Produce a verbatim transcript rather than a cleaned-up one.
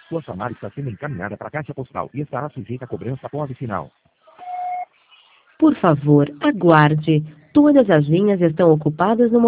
Sua chamada está sendo encaminhada para a caixa postal e estará sujeita a cobrança após o sinal. Por favor, aguarde. Todas as linhas estão ocupadas no momento.